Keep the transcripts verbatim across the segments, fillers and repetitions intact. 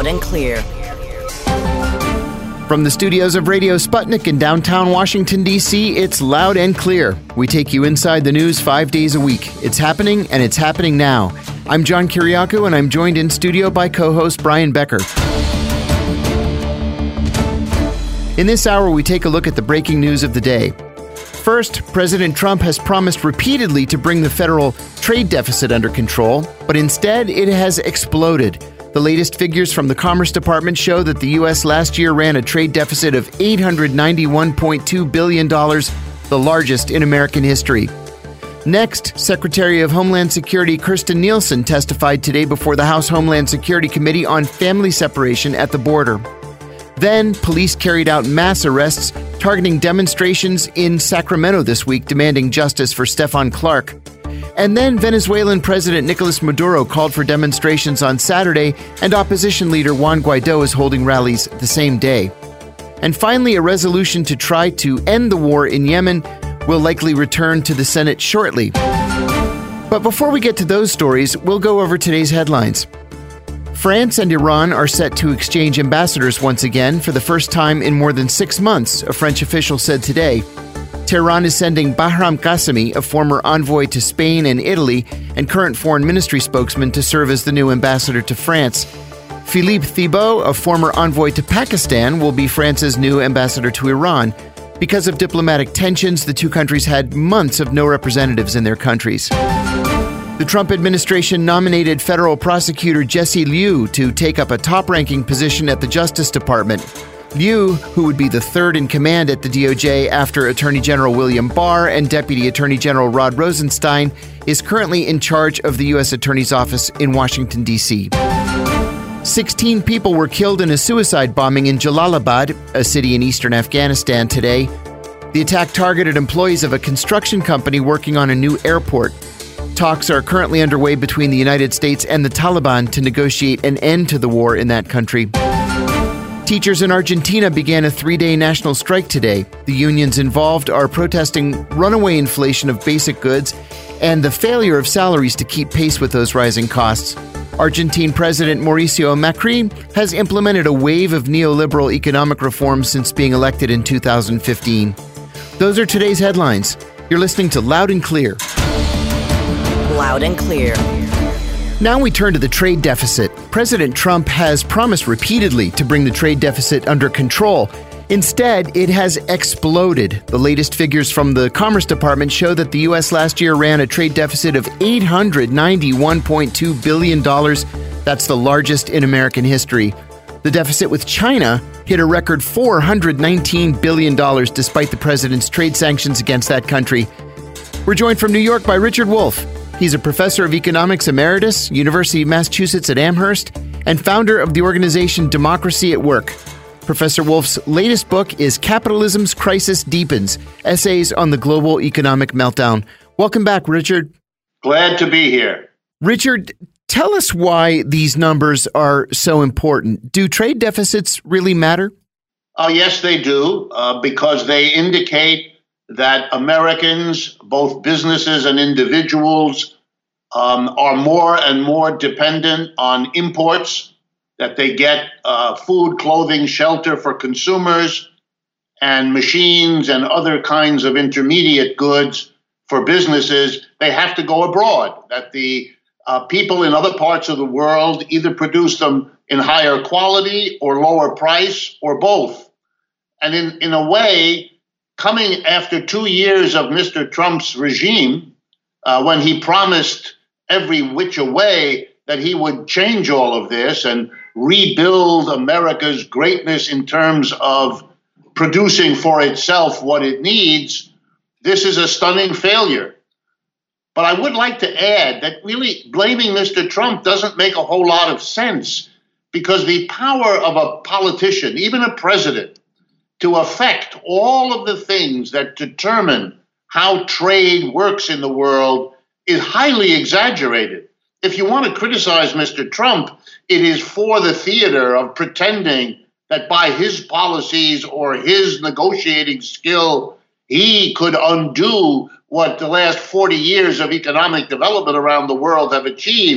Loud and clear. From the studios of Radio Sputnik in downtown Washington, D C, it's Loud and Clear. We take you inside the news five days a week. It's happening, and it's happening now. I'm John Kiriakou, and I'm joined in studio by co-host Brian Becker. In this hour, we take a look at the breaking news of the day. First, President Trump has promised repeatedly to bring the federal trade deficit under control, but instead it has exploded. The latest figures from the Commerce Department show that the U S last year ran a trade deficit of eight hundred ninety-one point two billion dollars, the largest in American history. Next, Secretary of Homeland Security Kirstjen Nielsen testified today before the House Homeland Security Committee on family separation at the border. Then, police carried out mass arrests targeting demonstrations in Sacramento this week demanding justice for Stephon Clark. And then Venezuelan President Nicolas Maduro called for demonstrations on Saturday, and opposition leader Juan Guaido is holding rallies the same day. And finally, a resolution to try to end the war in Yemen will likely return to the Senate shortly. But before we get to those stories, we'll go over today's headlines. France and Iran are set to exchange ambassadors once again for the first time in more than six months, a French official said today. Tehran is sending Bahram Ghasemi, a former envoy to Spain and Italy and current foreign ministry spokesman, to serve as the new ambassador to France. Philippe Thibault, a former envoy to Pakistan, will be France's new ambassador to Iran. Because of diplomatic tensions, the two countries had months of no representatives in their countries. The Trump administration nominated federal prosecutor Jesse Liu to take up a top-ranking position at the Justice Department. Liu, who would be the third in command at the D O J after Attorney General William Barr and Deputy Attorney General Rod Rosenstein, is currently in charge of the U S Attorney's Office in Washington, D C. Sixteen people were killed in a suicide bombing in Jalalabad, a city in eastern Afghanistan, today. The attack targeted employees of a construction company working on a new airport. Talks are currently underway between the United States and the Taliban to negotiate an end to the war in that country. Teachers in Argentina began a three-day national strike today. The unions involved are protesting runaway inflation of basic goods and the failure of salaries to keep pace with those rising costs. Argentine President Mauricio Macri has implemented a wave of neoliberal economic reforms since being elected in two thousand fifteen. Those are today's headlines. You're listening to Loud and Clear. Loud and clear. Now we turn to the trade deficit. President Trump has promised repeatedly to bring the trade deficit under control. Instead, it has exploded. The latest figures from the Commerce Department show that the U S last year ran a trade deficit of eight hundred ninety-one point two billion dollars. That's the largest in American history. The deficit with China hit a record four hundred nineteen billion dollars despite the president's trade sanctions against that country. We're joined from New York by Richard Wolff. He's a professor of economics emeritus, University of Massachusetts at Amherst, and founder of the organization Democracy at Work. Professor Wolff's latest book is Capitalism's Crisis Deepens, Essays on the Global Economic Meltdown. Welcome back, Richard. Glad to be here. Richard, tell us why these numbers are so important. Do trade deficits really matter? Oh, yes, they do, uh, because they indicate that Americans, both businesses and individuals, um, are more and more dependent on imports, that they get uh, food, clothing, shelter for consumers, and machines and other kinds of intermediate goods for businesses. They have to go abroad, that the uh, people in other parts of the world either produce them in higher quality or lower price or both. And in, in a way, coming after two years of Mister Trump's regime, uh, when he promised every which way that he would change all of this and rebuild America's greatness in terms of producing for itself what it needs, this is a stunning failure. But I would like to add that really blaming Mister Trump doesn't make a whole lot of sense, because the power of a politician, even a president, to affect all of the things that determine how trade works in the world is highly exaggerated. If you want to criticize Mister Trump, it is for the theater of pretending that by his policies or his negotiating skill, he could undo what the last forty years of economic development around the world have achieved.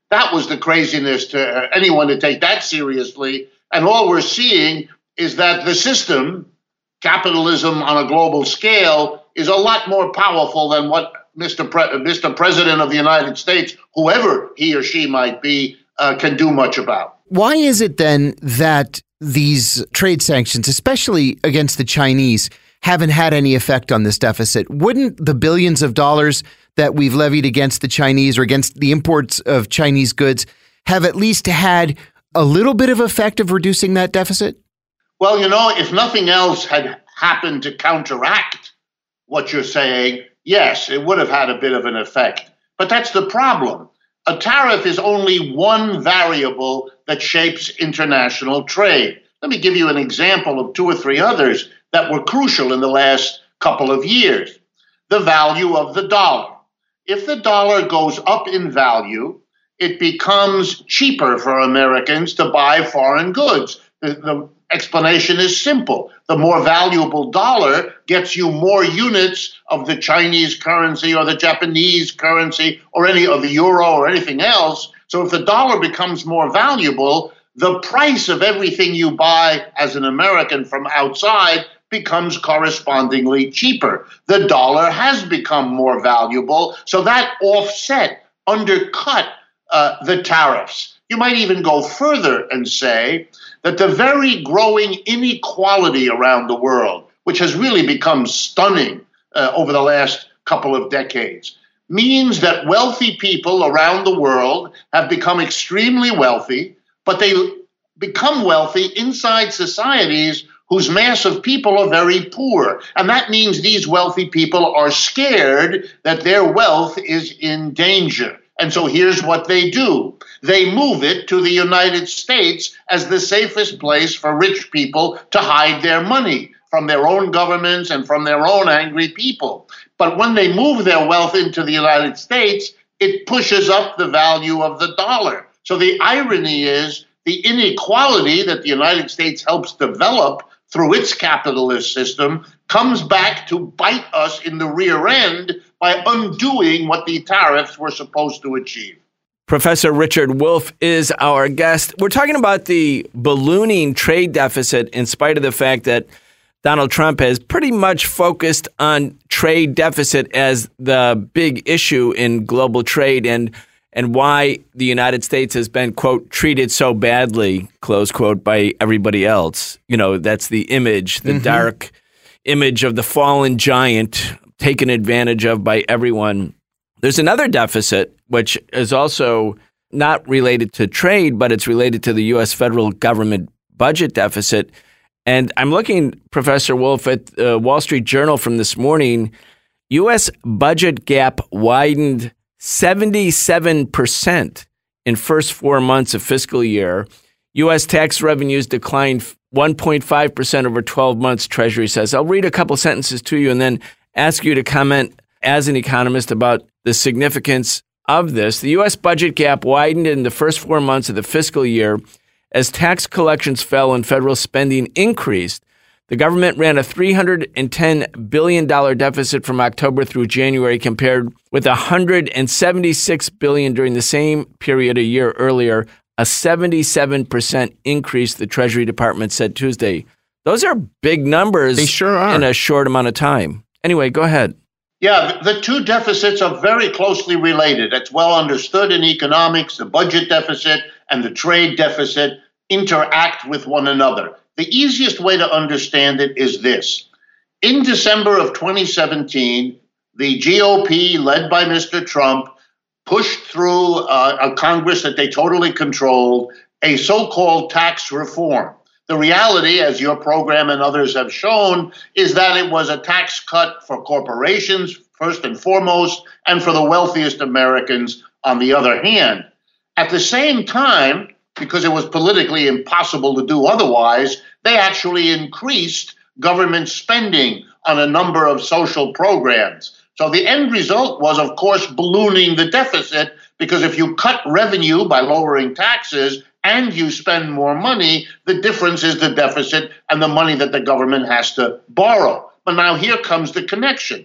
That was the craziness to anyone to take that seriously. And all we're seeing is that the system, capitalism on a global scale, is a lot more powerful than what Mister Pre- Mister President of the United States, whoever he or she might be, uh, can do much about. Why is it then that these trade sanctions, especially against the Chinese, haven't had any effect on this deficit? Wouldn't the billions of dollars that we've levied against the Chinese or against the imports of Chinese goods have at least had a little bit of effect of reducing that deficit? Well, you know, if nothing else had happened to counteract what you're saying, yes, it would have had a bit of an effect. But that's the problem. A tariff is only one variable that shapes international trade. Let me give you an example of two or three others that were crucial in the last couple of years. The value of the dollar. If the dollar goes up in value, it becomes cheaper for Americans to buy foreign goods. The, the explanation is simple. The more valuable dollar gets you more units of the Chinese currency or the Japanese currency or any of the euro or anything else. So if the dollar becomes more valuable, the price of everything you buy as an American from outside becomes correspondingly cheaper. The dollar has become more valuable, so that offset, undercut uh, the tariffs. You might even go further and say that the very growing inequality around the world, which has really become stunning uh, over the last couple of decades, means that wealthy people around the world have become extremely wealthy, but they become wealthy inside societies whose mass of people are very poor. And that means these wealthy people are scared that their wealth is in danger. And so here's what they do. They move it to the United States as the safest place for rich people to hide their money from their own governments and from their own angry people. But when they move their wealth into the United States, it pushes up the value of the dollar. So the irony is the inequality that the United States helps develop through its capitalist system comes back to bite us in the rear end by undoing what the tariffs were supposed to achieve. Professor Richard Wolff is our guest. We're talking about the ballooning trade deficit in spite of the fact that Donald Trump has pretty much focused on trade deficit as the big issue in global trade and and why the United States has been, quote, treated so badly, close quote, by everybody else. You know, that's the image, the mm-hmm. dark image of the fallen giant taken advantage of by everyone. There's another deficit, which is also not related to trade, but it's related to the U S federal government budget deficit. And I'm looking, Professor Wolff, at the Wall Street Journal from this morning. U S budget gap widened seventy-seven percent in first four months of fiscal year. U S tax revenues declined one point five percent over twelve months, Treasury says. I'll read a couple sentences to you and then ask you to comment as an economist about the significance of this. The U S budget gap widened in the first four months of the fiscal year as tax collections fell and federal spending increased. The government ran a three hundred ten billion dollars deficit from October through January compared with one hundred seventy-six billion dollars during the same period a year earlier, a seventy-seven percent increase, the Treasury Department said Tuesday. Those are big numbers. They sure are. In a short amount of time. Anyway, go ahead. Yeah, the two deficits are very closely related. It's well understood in economics. The budget deficit and the trade deficit interact with one another. The easiest way to understand it is this. In December of twenty seventeen, the G O P, led by Mister Trump, pushed through uh, a Congress that they totally controlled, a so-called tax reform. The reality, as your program and others have shown, is that it was a tax cut for corporations, first and foremost, and for the wealthiest Americans on the other hand. At the same time, because it was politically impossible to do otherwise, they actually increased government spending on a number of social programs. So the end result was, of course, ballooning the deficit, because if you cut revenue by lowering taxes and you spend more money, the difference is the deficit and the money that the government has to borrow. But now here comes the connection.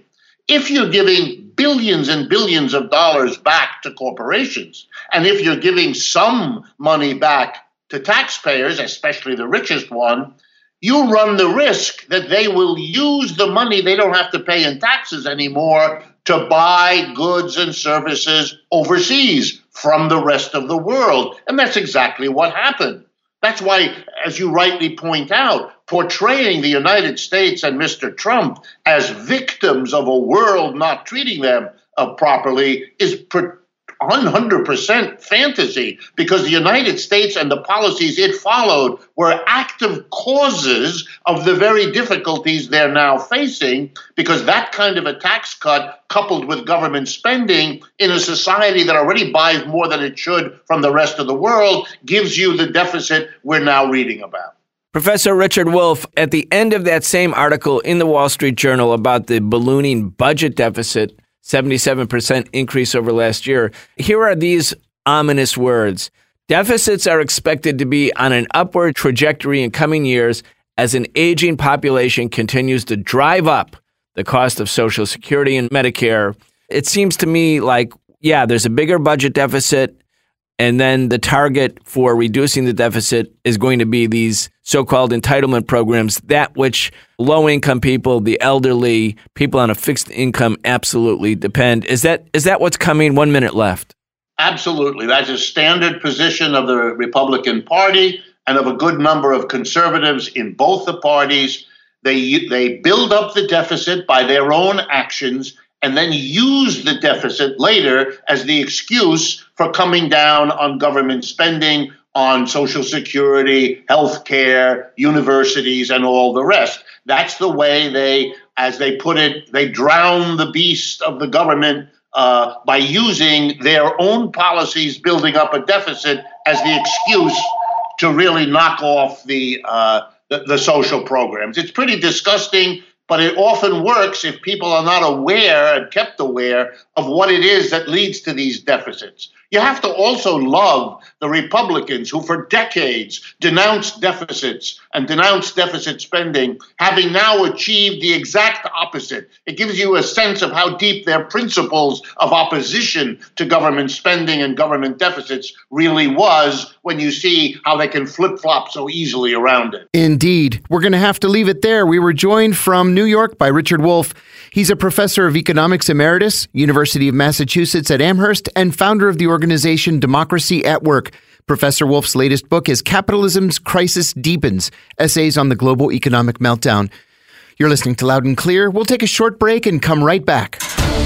If you're giving billions and billions of dollars back to corporations, and if you're giving some money back to taxpayers, especially the richest one, you run the risk that they will use the money they don't have to pay in taxes anymore to buy goods and services overseas from the rest of the world. And that's exactly what happened. That's why, as you rightly point out, portraying the United States and Mister Trump as victims of a world not treating them uh, properly is per- one hundred percent fantasy, because the United States and the policies it followed were active causes of the very difficulties they're now facing, because that kind of a tax cut coupled with government spending in a society that already buys more than it should from the rest of the world gives you the deficit we're now reading about. Professor Richard Wolff, at the end of that same article in the Wall Street Journal about the ballooning budget deficit, seventy-seven percent increase over last year, here are these ominous words. Deficits are expected to be on an upward trajectory in coming years as an aging population continues to drive up the cost of Social Security and Medicare. It seems to me like, yeah, there's a bigger budget deficit, and then the target for reducing the deficit is going to be these so-called entitlement programs, that which low-income people, the elderly, people on a fixed income absolutely depend. Is that is that what's coming? One minute left. Absolutely. That's a standard position of the Republican Party and of a good number of conservatives in both the parties. They, they build up the deficit by their own actions and then use the deficit later as the excuse for coming down on government spending, on Social Security, health care, universities, and all the rest. That's the way they, as they put it, they drown the beast of the government uh, by using their own policies, building up a deficit as the excuse to really knock off the, uh, the, the social programs. It's pretty disgusting, but it often works if people are not aware and kept aware of what it is that leads to these deficits. You have to also love the Republicans who for decades denounced deficits and denounced deficit spending, having now achieved the exact opposite. It gives you a sense of how deep their principles of opposition to government spending and government deficits really was when you see how they can flip-flop so easily around it. Indeed. We're going to have to leave it there. We were joined from New York by Richard Wolff. He's a professor of economics emeritus, University of Massachusetts at Amherst, and founder of the organization Democracy at Work. Professor Wolff's latest book is Capitalism's Crisis Deepens, Essays on the Global Economic Meltdown. You're listening to Loud and Clear. We'll take a short break and come right back.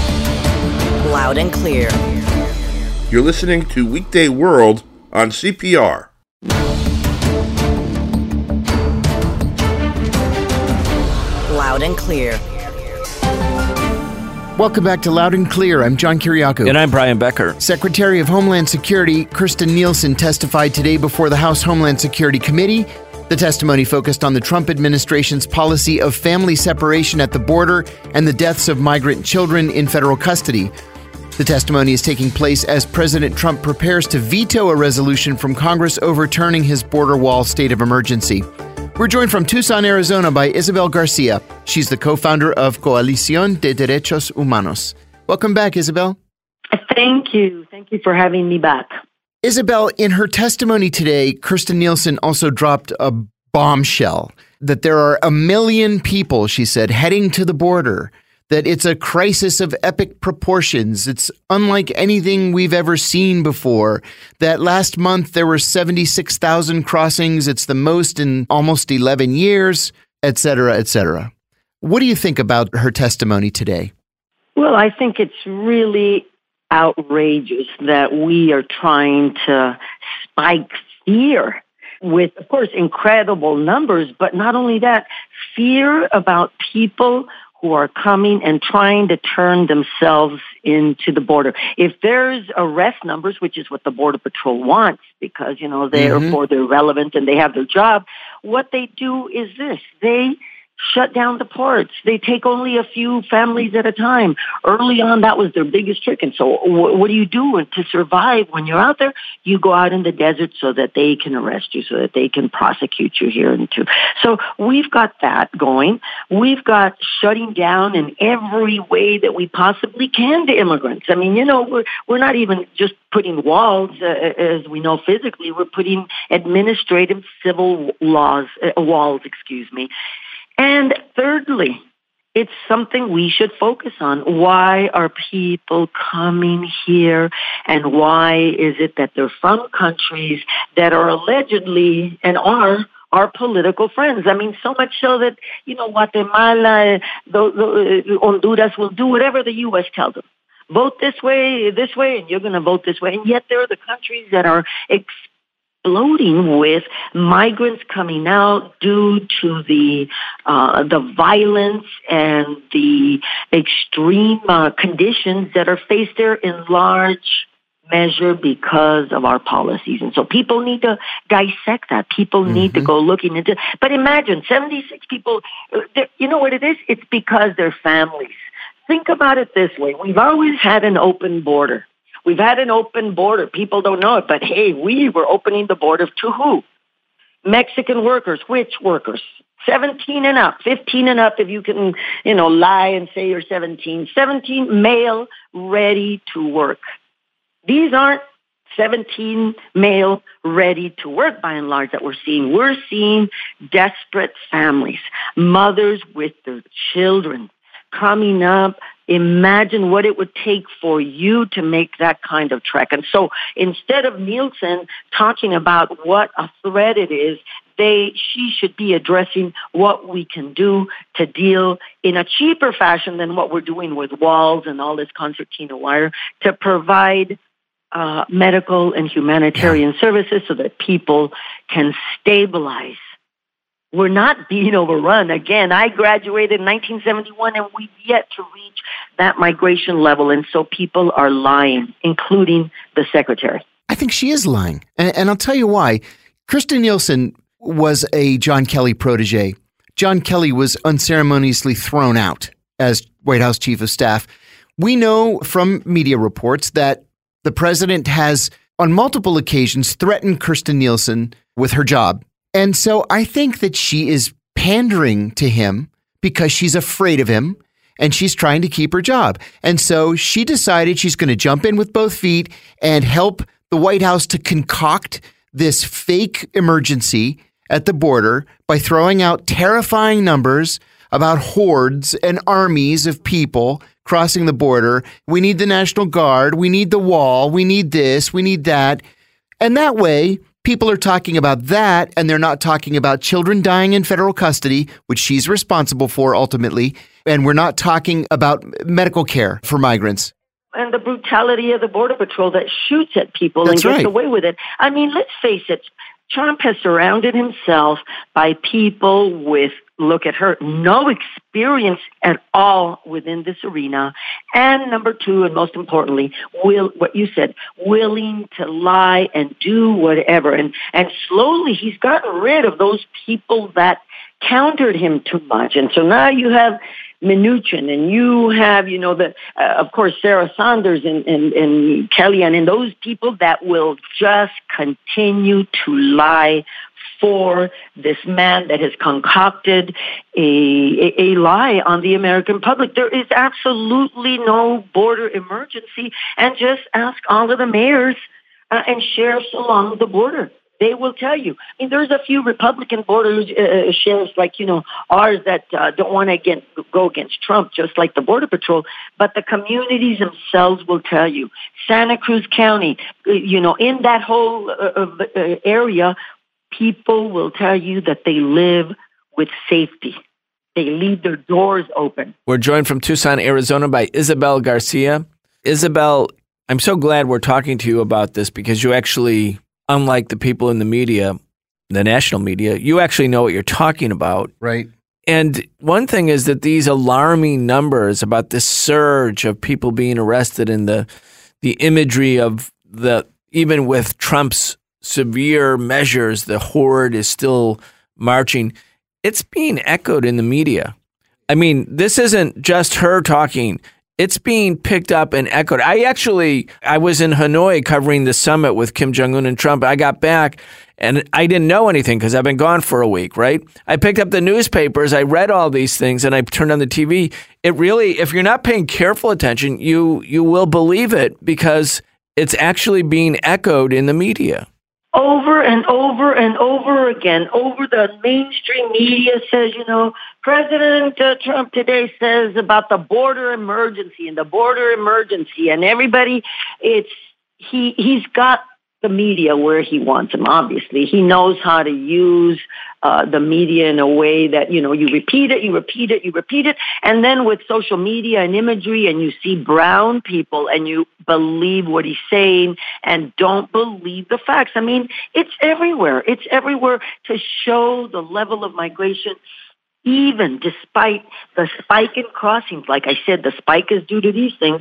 Loud and Clear. You're listening to Weekday World on C P R. Loud and Clear. Welcome back to Loud and Clear. I'm John Kiriakou. And I'm Brian Becker. Secretary of Homeland Security Kirstjen Nielsen testified today before the House Homeland Security Committee. The testimony focused on the Trump administration's policy of family separation at the border and the deaths of migrant children in federal custody. The testimony is taking place as President Trump prepares to veto a resolution from Congress overturning his border wall state of emergency. We're joined from Tucson, Arizona by Isabel Garcia. She's the co-founder of Coalición de Derechos Humanos. Welcome back, Isabel. Thank you. Thank you for having me back. Isabel, in her testimony today, Kirstjen Nielsen also dropped a bombshell that there are a million people, she said, heading to the border, that it's a crisis of epic proportions. It's unlike anything we've ever seen before. That last month there were seventy-six thousand crossings. It's the most in almost eleven years, et cetera, et cetera. What do you think about her testimony today? Well, I think it's really outrageous that we are trying to spike fear with, of course, incredible numbers, but not only that, fear about people who are coming and trying to turn themselves into the border. If there's arrest numbers, which is what the Border Patrol wants, because, you know, therefore mm-hmm. they're relevant and they have their job, what they do is this. They shut down the ports. They take only a few families at a time. Early on, that was their biggest trick. And so what, what do you do to survive when you're out there? You go out in the desert so that they can arrest you, so that they can prosecute you here and too. So we've got that going. We've got shutting down in every way that we possibly can to immigrants. I mean, you know, we're, we're not even just putting walls, uh, as we know physically. We're putting administrative civil laws, uh, walls, excuse me. And thirdly, it's something we should focus on. Why are people coming here? And why is it that they're from countries that are allegedly and are our political friends? I mean, so much so that, you know, Guatemala, the, the, Honduras will do whatever the U S tells them. Vote this way, this way, and you're going to vote this way. And yet there are the countries that are exploding with migrants coming out due to the uh, the violence and the extreme uh, conditions that are faced there in large measure because of our policies. And so people need to dissect that. People need mm-hmm. to go looking into. But imagine seventy-six people. You know what it is? It's because they're families. Think about it this way. We've always had an open border. We've had an open border. People don't know it, but hey, we were opening the border to who? Mexican workers. Which workers? seventeen and up, fifteen and up if you can, you know, lie and say you're seventeen. seventeen male ready to work. These aren't seventeen male ready to work by and large that we're seeing. We're seeing desperate families, mothers with their children coming up. Imagine what it would take for you to make that kind of trek. And so instead of Nielsen talking about what a threat it is, they, she should be addressing what we can do to deal in a cheaper fashion than what we're doing with walls and all this concertina wire to provide uh, medical and humanitarian yeah. services so that people can stabilize. We're not being overrun. Again, I graduated in nineteen seventy-one, and we've yet to reach that migration level. And so people are lying, including the secretary. I think she is lying. And, and I'll tell you why. Kirstjen Nielsen was a John Kelly protege. John Kelly was unceremoniously thrown out as White House Chief of Staff. We know from media reports that the president has, on multiple occasions, threatened Kirstjen Nielsen with her job. And so I think that she is pandering to him because she's afraid of him and she's trying to keep her job. And so she decided she's going to jump in with both feet and help the White House to concoct this fake emergency at the border by throwing out terrifying numbers about hordes and armies of people crossing the border. We need the National Guard. We need the wall. We need this. We need that. And that way, people are talking about that, and they're not talking about children dying in federal custody, which she's responsible for ultimately. And we're not talking about medical care for migrants. And the brutality of the Border Patrol that shoots at people That's and gets right. away with it. I mean, let's face it. Trump has surrounded himself by people with, look at her, no experience at all within this arena. And number two, and most importantly, will what you said, willing to lie and do whatever. And, and slowly he's gotten rid of those people that countered him too much. And so now you have Mnuchin, and you have, you know, the uh, of course, Sarah Sanders and, and, and Kellyanne, and those people that will just continue to lie for this man that has concocted a, a, a lie on the American public. There is absolutely no border emergency, and just ask all of the mayors uh, and sheriffs along the border. They will tell you. I mean, there's a few Republican border uh, sheriffs like, you know, ours that uh, don't want to against, go against Trump, just like the Border Patrol. But the communities themselves will tell you. Santa Cruz County, you know, in that whole uh, uh, area, people will tell you that they live with safety. They leave their doors open. We're joined from Tucson, Arizona by Isabel Garcia. Isabel, I'm so glad we're talking to you about this because you actually, unlike the people in the media, the national media, you actually know what you're talking about. Right. And one thing is that these alarming numbers about this surge of people being arrested and the the imagery of the, even with Trump's severe measures, the horde is still marching. it's being echoed in the media. I mean, this isn't just her talking. It's being picked up and echoed. I actually, I was in Hanoi covering the summit with Kim Jong-un and Trump. I got back and I didn't know anything because I've been gone for a week, right? I picked up the newspapers. I read all these things and I turned on the T V. It really, if you're not paying careful attention, you you will believe it because it's actually being echoed in the media. Over and over and over again, over the mainstream media says, you know, President uh, Trump today says about the border emergency and the border emergency, and everybody, it's he he's got the media where he wants them. Obviously, he knows how to use uh, the media in a way that, you know, you repeat it, you repeat it, you repeat it, and then with social media and imagery, and you see brown people, and you believe what he's saying and don't believe the facts. I mean, it's everywhere. It's everywhere to show the level of migration. Even despite the spike in crossings, like I said, the spike is due to these things.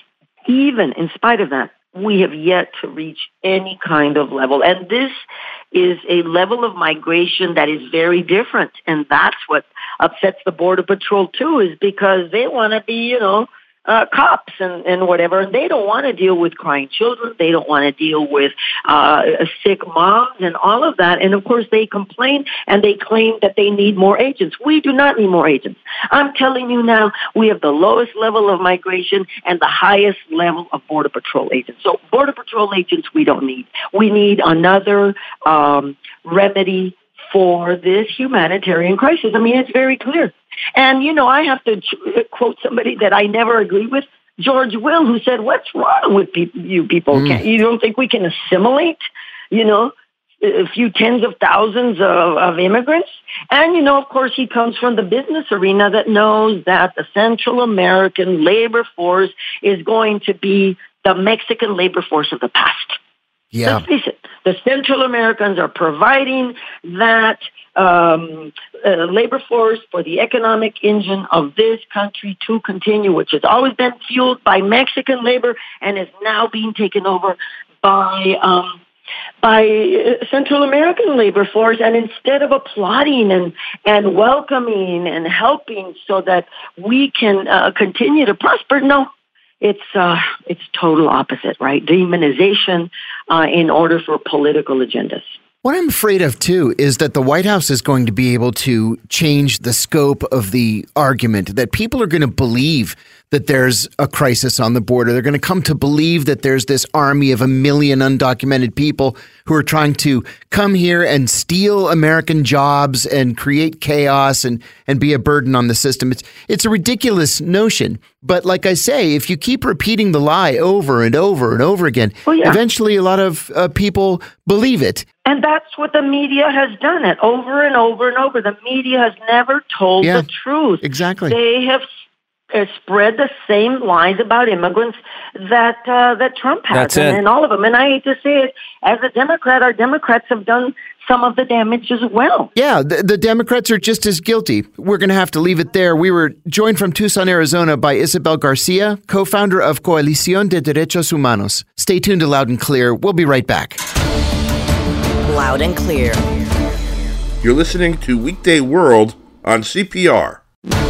Even in spite of that, we have yet to reach any kind of level. And this is a level of migration that is very different. And that's what upsets the Border Patrol, too, is because they want to be, you know, Uh, cops and, and whatever, and they don't want to deal with crying children. They don't want to deal with uh, sick moms and all of that. And of course, they complain and they claim that they need more agents. We do not need more agents. I'm telling you now, we have the lowest level of migration and the highest level of Border Patrol agents. So Border Patrol agents, we don't need. We need another um, remedy for this humanitarian crisis. I mean, it's very clear. And, you know, I have to quote somebody that I never agree with, George Will, who said, what's wrong with pe- you people? Mm. Can't, you don't think we can assimilate, you know, a few tens of thousands of, of immigrants? And, you know, of course, he comes from the business arena that knows that the Central American labor force is going to be the Mexican labor force of the past. Yeah. Let's face it, the Central Americans are providing that um, uh, labor force for the economic engine of this country to continue, which has always been fueled by Mexican labor and is now being taken over by um, by Central American labor force. And instead of applauding and, and welcoming and helping so that we can uh, continue to prosper, no. It's uh, it's total opposite, right? Demonization uh, in order for political agendas. What I'm afraid of, too, is that the White House is going to be able to change the scope of the argument, that people are going to believe that there's a crisis on the border. They're going to come to believe that there's this army of a million undocumented people who are trying to come here and steal American jobs and create chaos and, and be a burden on the system. It's, it's a ridiculous notion. But like I say, if you keep repeating the lie over and over and over again, oh, yeah. eventually a lot of uh, people believe it. And that's what the media has done it over and over and over. The media has never told yeah, the truth. Exactly. They have uh, spread the same lies about immigrants that uh, that Trump has. That's and, it. and all of them. And I hate to say it, as a Democrat, our Democrats have done some of the damage as well. Yeah, the, the Democrats are just as guilty. We're going to have to leave it there. We were joined from Tucson, Arizona by Isabel Garcia, co-founder of Coalición de Derechos Humanos. Stay tuned to Loud and Clear. We'll be right back. Loud and Clear. You're listening to Weekday World on C P R.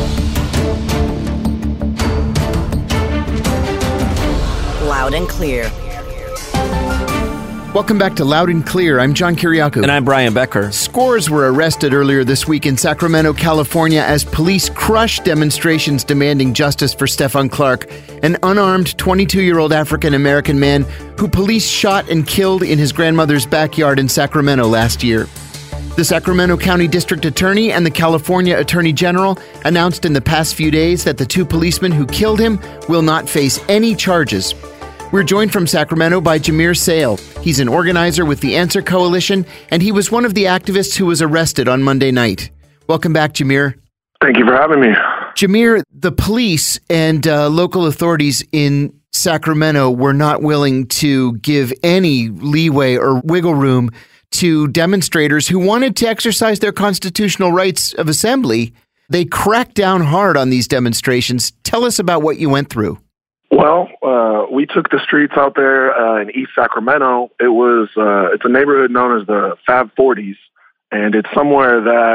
Loud and Clear. Welcome back to Loud and Clear. I'm John Kiriakou. And I'm Brian Becker. Scores were arrested earlier this week in Sacramento, California, as police crushed demonstrations demanding justice for Stephon Clark, an unarmed twenty-two-year-old African-American man who police shot and killed in his grandmother's backyard in Sacramento last year. The Sacramento County District Attorney and the California Attorney General announced in the past few days that the two policemen who killed him will not face any charges. We're joined from Sacramento by Jameer Sale. He's an organizer with the Answer Coalition, and he was one of the activists who was arrested on Monday night. Welcome back, Jameer. Thank you for having me. Jameer, the police and uh, local authorities in Sacramento were not willing to give any leeway or wiggle room to demonstrators who wanted to exercise their constitutional rights of assembly. They cracked down hard on these demonstrations. Tell us about what you went through. Well, uh, we took the streets out there uh, in East Sacramento. It was uh, it's a neighborhood known as the Fab forties, and it's somewhere that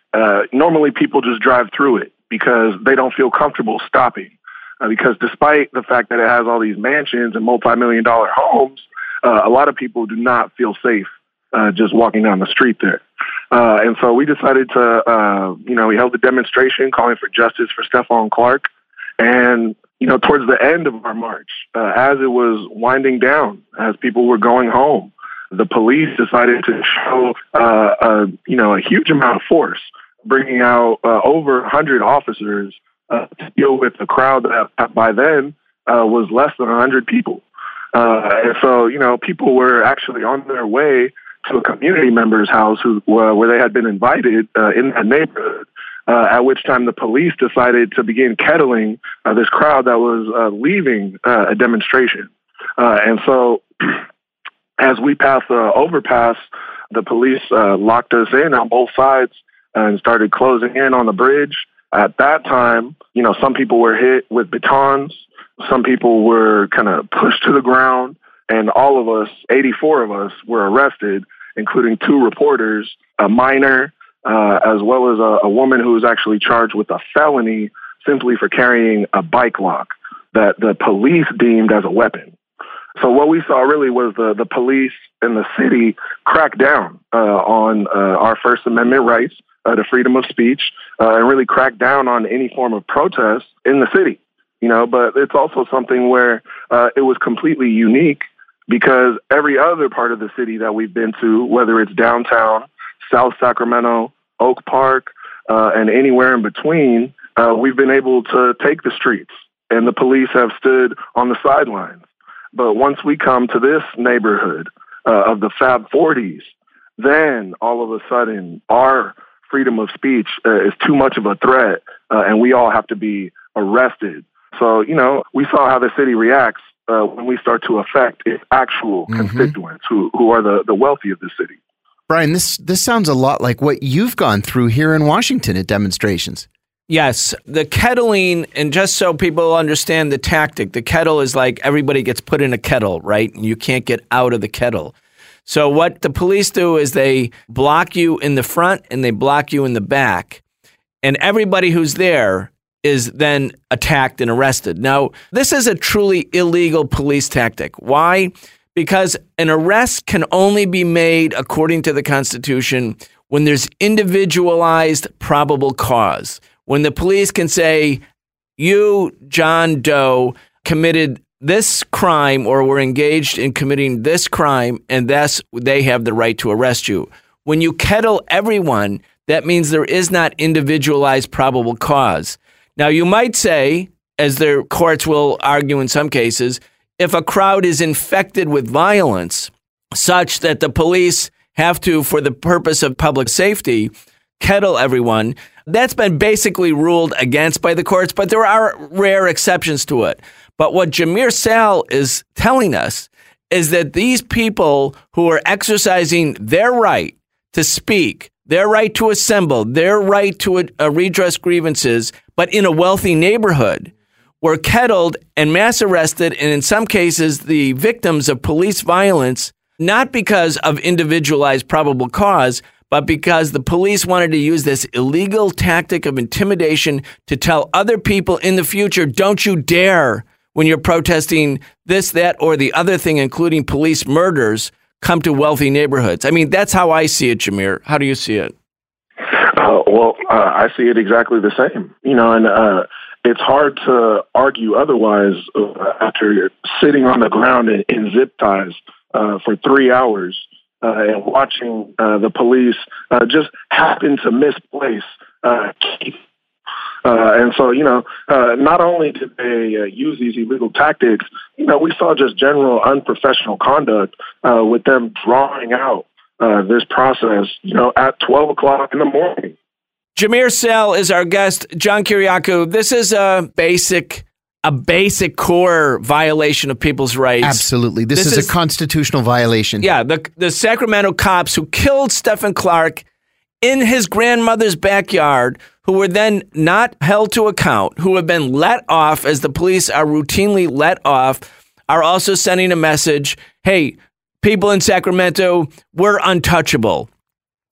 uh, normally people just drive through it because they don't feel comfortable stopping. Uh, because despite the fact that it has all these mansions and multi-million dollar homes, uh, a lot of people do not feel safe uh, just walking down the street there. Uh, and so we decided to, uh, you know, we held a demonstration calling for justice for Stephon Clark. And, you know, towards the end of our march, uh, as it was winding down, as people were going home, the police decided to show, uh, a, you know, a huge amount of force, bringing out uh, over one hundred officers uh, to deal with a crowd that by then uh, was less than one hundred people. Uh, and so, you know, people were actually on their way to a community member's house who, uh, where they had been invited uh, in that neighborhood, uh, at which time the police decided to begin kettling uh, this crowd that was uh, leaving uh, a demonstration. Uh, and so as we passed the overpass, the police uh, locked us in on both sides and started closing in on the bridge. At that time, you know, some people were hit with batons. Some people were kind of pushed to the ground. And all of us, eighty-four of us, were arrested, including two reporters, a minor, uh, as well as a, a woman who was actually charged with a felony simply for carrying a bike lock that the police deemed as a weapon. So what we saw really was the, the police and the city crack down uh, on uh, our First Amendment rights, uh, to freedom of speech, uh, and really crack down on any form of protest in the city. You know, but it's also something where uh, it was completely unique because every other part of the city that we've been to, whether it's downtown, South Sacramento, Oak Park, uh, and anywhere in between, uh, we've been able to take the streets, and the police have stood on the sidelines. But once we come to this neighborhood uh, of the Fab forties, then all of a sudden our freedom of speech uh, is too much of a threat, uh, and we all have to be arrested. So, you know, we saw how the city reacts uh, when we start to affect its actual mm-hmm. constituents who, who are the, the wealthy of the city. Brian, this this sounds a lot like what you've gone through here in Washington at demonstrations. Yes, the kettling, and just so people understand the tactic, the kettle is like everybody gets put in a kettle, right? And you can't get out of the kettle. So what the police do is they block you in the front and they block you in the back. And everybody who's there is then attacked and arrested. Now, this is a truly illegal police tactic. Why? Because an arrest can only be made, according to the Constitution, when there's individualized probable cause. When the police can say, you, John Doe, committed this crime or were engaged in committing this crime, and thus they have the right to arrest you. When you kettle everyone, that means there is not individualized probable cause. Now, you might say, as the courts will argue in some cases, if a crowd is infected with violence such that the police have to, for the purpose of public safety, kettle everyone, that's been basically ruled against by the courts, but there are rare exceptions to it. But what Jamir Sall is telling us is that these people who are exercising their right to speak, their right to assemble, their right to uh, redress grievances, but in a wealthy neighborhood, were kettled and mass arrested, and in some cases, the victims of police violence, not because of individualized probable cause, but because the police wanted to use this illegal tactic of intimidation to tell other people in the future, don't you dare, when you're protesting this, that, or the other thing, including police murders, come to wealthy neighborhoods. I mean, that's how I see it, Jamir. How do you see it? Uh, well, uh, I see it exactly the same. You know, and uh, it's hard to argue otherwise uh, after you're sitting on the ground in, in zip ties uh, for three hours. Uh, and watching uh, the police uh, just happen to misplace uh, Keith. Uh, and so, you know, uh, not only did they uh, use these illegal tactics, you know, we saw just general unprofessional conduct uh, with them drawing out uh, this process, you know, at twelve o'clock in the morning. Jamir Sall is our guest. John Kiriakou, this is a basic a basic core violation of people's rights. Absolutely. This, this is, is a constitutional violation. Yeah, the the Sacramento cops who killed Stephon Clark in his grandmother's backyard, who were then not held to account, who have been let off, as the police are routinely let off, are also sending a message, hey, people in Sacramento, we're untouchable.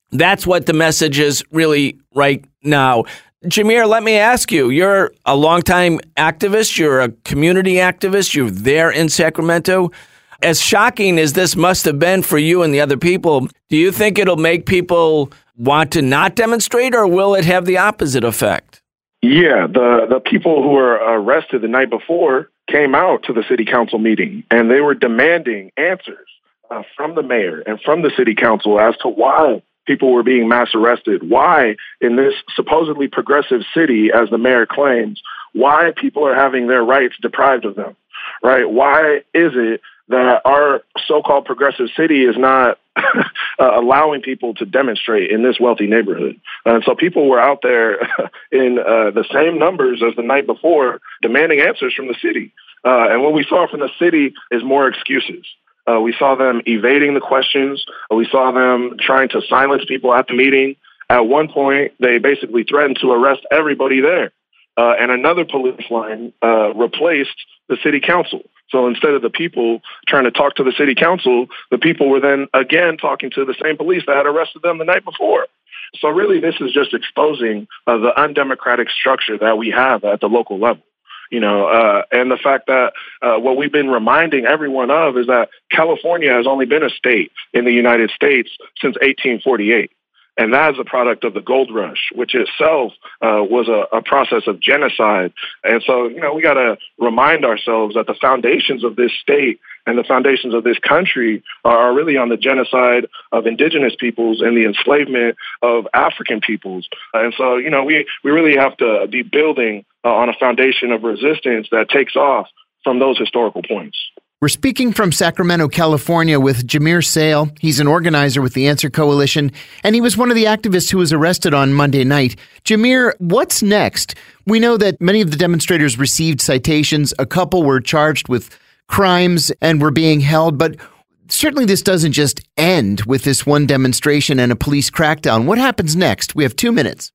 That's what the message is really right now. Jameer, let me ask you, you're a longtime activist, you're a community activist, you're there in Sacramento. As shocking as this must have been for you and the other people, do you think it'll make people want to not demonstrate, or will it have the opposite effect? Yeah, the, the people who were arrested the night before came out to the city council meeting, and they were demanding answers uh, from the mayor and from the city council as to why people were being mass arrested, why in this supposedly progressive city, as the mayor claims, why people are having their rights deprived of them, right? Why is it that our so-called progressive city is not uh, allowing people to demonstrate in this wealthy neighborhood? And so people were out there in uh, the same numbers as the night before demanding answers from the city. Uh, and what we saw from the city is more excuses. Uh, we saw them evading the questions. We saw them trying to silence people at the meeting. At one point, they basically threatened to arrest everybody there. Uh, and another police line uh, replaced the city council. So instead of the people trying to talk to the city council, the people were then again talking to the same police that had arrested them the night before. So really, this is just exposing uh, the undemocratic structure that we have at the local level. You know, uh, and the fact that uh, what we've been reminding everyone of is that California has only been a state in the United States since eighteen forty-eight. And that is a product of the gold rush, which itself uh, was a, a process of genocide. And so, you know, we got to remind ourselves that the foundations of this state and the foundations of this country are really on the genocide of indigenous peoples and the enslavement of African peoples. And so, you know, we, we really have to be building uh, on a foundation of resistance that takes off from those historical points. We're speaking from Sacramento, California with Jameer Sale. He's an organizer with the Answer Coalition, and he was one of the activists who was arrested on Monday night. Jameer, what's next? We know that many of the demonstrators received citations. A couple were charged with crimes and were being held, but certainly this doesn't just end with this one demonstration and a police crackdown. What happens next? We have two minutes.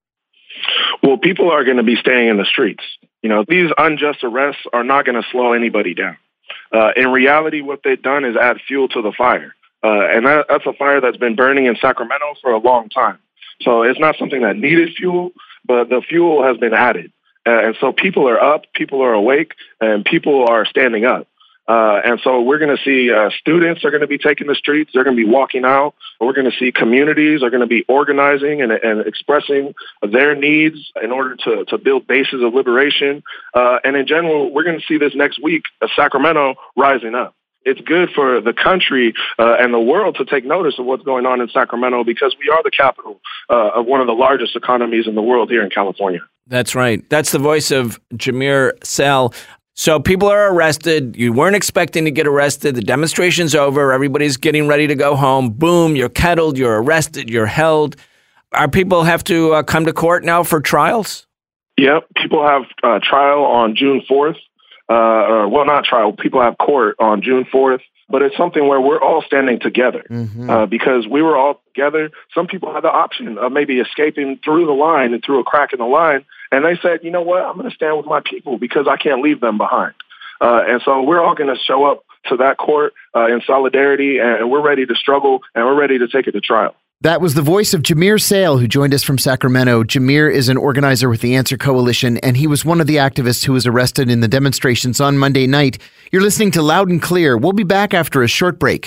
Well, people are going to be staying in the streets. You know, these unjust arrests are not going to slow anybody down. Uh, in reality, what they've done is add fuel to the fire. Uh, and that, that's a fire that's been burning in Sacramento for a long time. So it's not something that needed fuel, but the fuel has been added. Uh, and so people are up, people are awake, and people are standing up. Uh, and so we're going to see uh, students are going to be taking the streets. They're going to be walking out. We're going to see communities are going to be organizing and, and expressing their needs in order to, to build bases of liberation. Uh, and in general, we're going to see this next week, uh, Sacramento rising up. It's good for the country uh, and the world to take notice of what's going on in Sacramento, because we are the capital uh, of one of the largest economies in the world here in California. That's right. That's the voice of Jameer Sale. So people are arrested. You weren't expecting to get arrested. The demonstration's over. Everybody's getting ready to go home. Boom, you're kettled, you're arrested, you're held. Are people have to uh, come to court now for trials? Yep. People have uh, trial on June fourth. Uh, or, well, not trial. People have court on June fourth. But it's something where we're all standing together mm-hmm. uh, because we were all together. Some people had the option of maybe escaping through the line and through a crack in the line. And they said, you know what, I'm going to stand with my people because I can't leave them behind. Uh, and so we're all going to show up to that court uh, in solidarity, and we're ready to struggle, and we're ready to take it to trial. That was the voice of Jameer Sale, who joined us from Sacramento. Jameer is an organizer with the Answer Coalition, and he was one of the activists who was arrested in the demonstrations on Monday night. You're listening to Loud and Clear. We'll be back after a short break.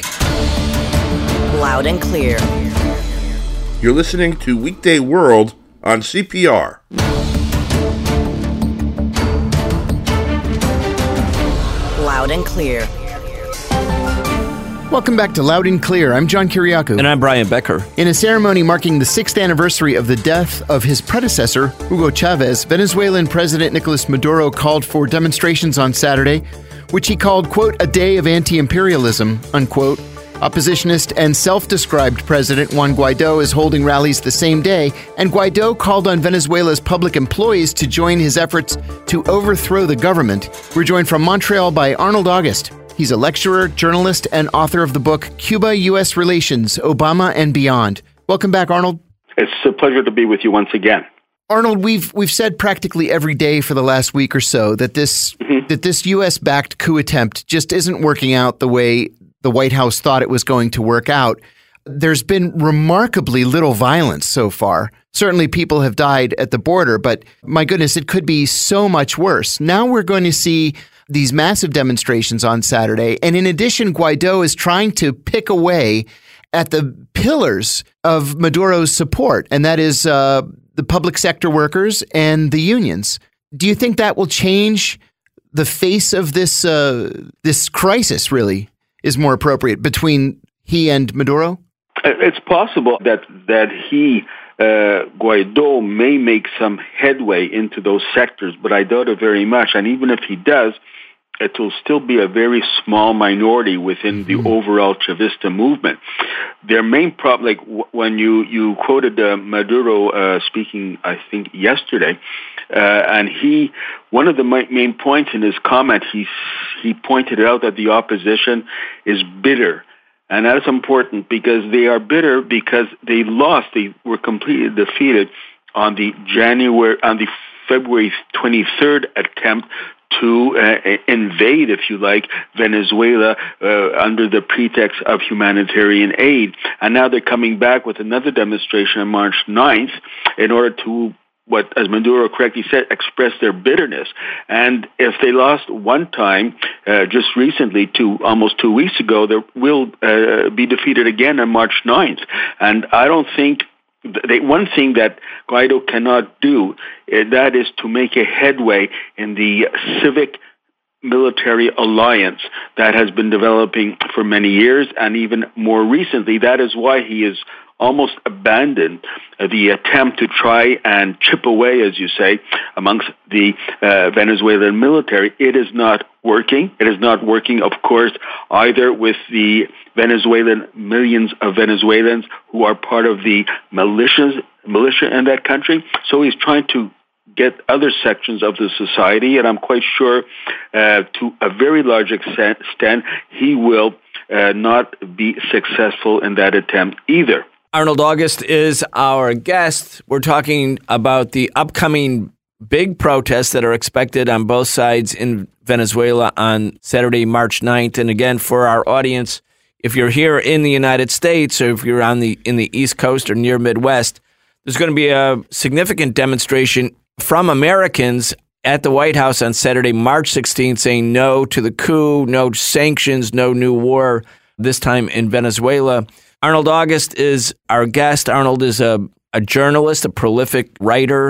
Loud and Clear. You're listening to Weekday World on C P R. Loud and Clear. Welcome back to Loud and Clear. I'm John Kiriakou. And I'm Brian Becker. In a ceremony marking the sixth anniversary of the death of his predecessor, Hugo Chavez, Venezuelan President Nicolas Maduro called for demonstrations on Saturday, which he called, quote, a day of anti-imperialism, unquote. Oppositionist and self-described President Juan Guaido is holding rallies the same day, and Guaido called on Venezuela's public employees to join his efforts to overthrow the government. We're joined from Montreal by Arnold August. He's a lecturer, journalist, and author of the book Cuba U S Relations, Obama and Beyond. Welcome back, Arnold. It's a pleasure to be with you once again. Arnold, we've we've said practically every day for the last week or so that this mm-hmm. that this U S-backed coup attempt just isn't working out the way the White House thought it was going to work out. there's been remarkably little violence so far. Certainly people have died at the border, but my goodness, it could be so much worse. Now we're going to see these massive demonstrations on Saturday. And in addition, Guaido is trying to pick away at the pillars of Maduro's support, and that is uh, the public sector workers and the unions. Do you think that will change the face of this uh, this crisis, really, is more appropriate, between he and Maduro? It's possible that that he, uh, Guaido, may make some headway into those sectors, but I doubt it very much. And even if he does, it will still be a very small minority within the mm-hmm. overall Chavista movement. Their main problem, like w- when you, you quoted uh, Maduro uh, speaking, I think, yesterday, uh, and he, one of the main points in his comment, he, he pointed out that the opposition is bitter. And that's important because they are bitter because they lost, they were completely defeated on the January, on the February twenty-third attempt to uh, invade, if you like, Venezuela uh, under the pretext of humanitarian aid. And now they're coming back with another demonstration on March ninth in order to, what, as Maduro correctly said, express their bitterness. And if they lost one time, uh, just recently, two, almost two weeks ago, they will uh, be defeated again on March ninth. And I don't think They, one thing that Guaido cannot do, uh, that is to make a headway in the civic military alliance that has been developing for many years, and even more recently. That is why he is almost abandoned uh, the attempt to try and chip away, as you say, amongst the uh, Venezuelan military. It is not working. It is not working, of course, either with the Venezuelan, millions of Venezuelans who are part of the militias, militia in that country. So he's trying to get other sections of the society, and I'm quite sure uh, to a very large extent he will uh, not be successful in that attempt either. Arnold August is our guest. We're talking about the upcoming big protests that are expected on both sides in Venezuela on Saturday, March ninth. And again, for our audience, if you're here in the United States or if you're on the in the East Coast or near Midwest, there's going to be a significant demonstration from Americans at the White House on Saturday, March sixteenth, saying no to the coup, no sanctions, no new war, this time in Venezuela. Arnold August is our guest. Arnold is a, a journalist, a prolific writer,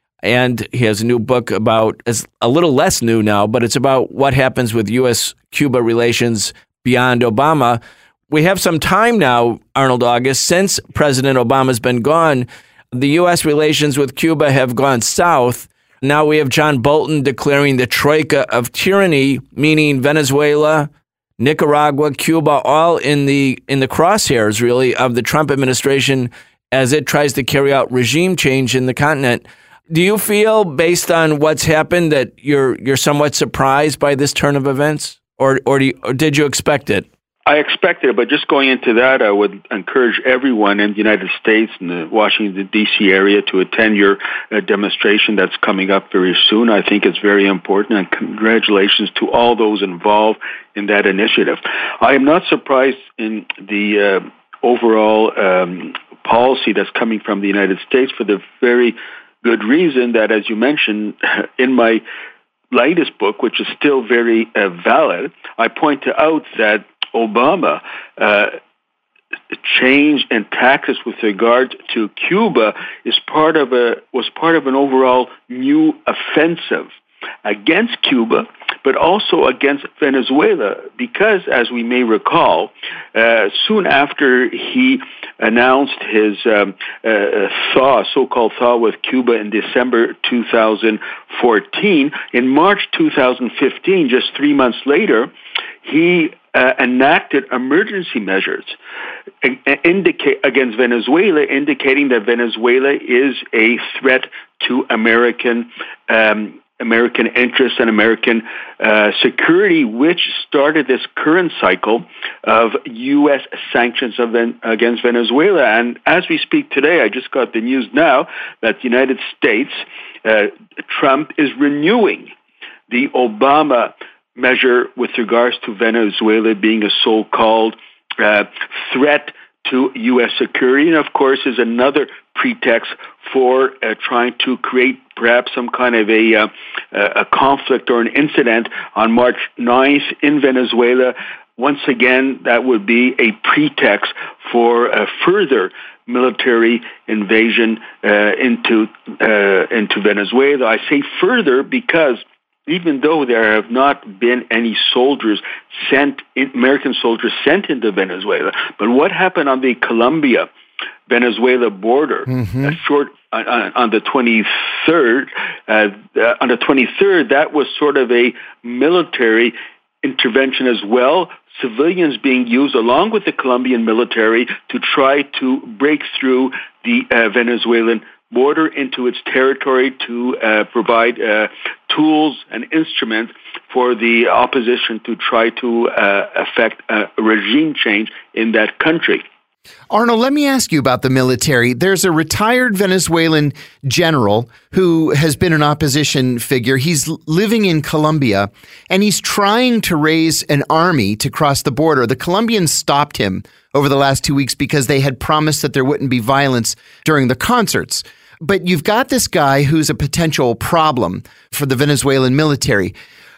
and he has a new book about, it's a little less new now, but it's about what happens with U S Cuba relations beyond Obama. We have some time now, Arnold August, since President Obama's been gone. The U S relations with Cuba have gone south. Now we have John Bolton declaring the troika of tyranny, meaning Venezuela, Nicaragua, Cuba, all in the in the crosshairs, really, of the Trump administration as it tries to carry out regime change in the continent. Do you feel, based on what's happened, that you're you're somewhat surprised by this turn of events, or or, do you, or did you expect it? I expected it, but just going into that, I would encourage everyone in the United States and the Washington, D C area to attend your uh, demonstration that's coming up very soon. I think it's very important, and congratulations to all those involved in that initiative. I am not surprised in the uh, overall um, policy that's coming from the United States for the very good reason that, as you mentioned, in my latest book, which is still very uh, valid, I point out that Obama uh, change in tactics with regard to Cuba is part of a was part of an overall new offensive against Cuba, but also against Venezuela, because, as we may recall, uh, soon after he announced his um, uh, thaw, so-called thaw with Cuba in December two thousand fourteen, in March two thousand fifteen, just three months later, he uh, enacted emergency measures indicate against Venezuela, indicating that Venezuela is a threat to American um, American interests and American uh, security, which started this current cycle of U S sanctions of ven- against Venezuela. And as we speak today, I just got the news now that the United States, uh, Trump is renewing the Obama measure with regards to Venezuela being a so-called uh, threat to U S security, and of course is another pretext for uh, trying to create perhaps some kind of a uh, a conflict or an incident on March ninth in Venezuela. Once again, that would be a pretext for a further military invasion uh, into uh, into Venezuela. I say further because even though there have not been any soldiers sent, American soldiers sent into Venezuela, but what happened on the Colombia-Venezuela border, mm-hmm. a short on, on the twenty-third, uh, on the twenty-third, that was sort of a military intervention as well. Civilians being used along with the Colombian military to try to break through the uh, Venezuelan border into its territory to uh, provide uh, tools and instruments for the opposition to try to uh, effect a regime change in that country. Arnold, let me ask you about the military. There's a retired Venezuelan general who has been an opposition figure. He's living in Colombia, and he's trying to raise an army to cross the border. The Colombians stopped him over the last two weeks because they had promised that there wouldn't be violence during the concerts. But you've got this guy who's a potential problem for the Venezuelan military.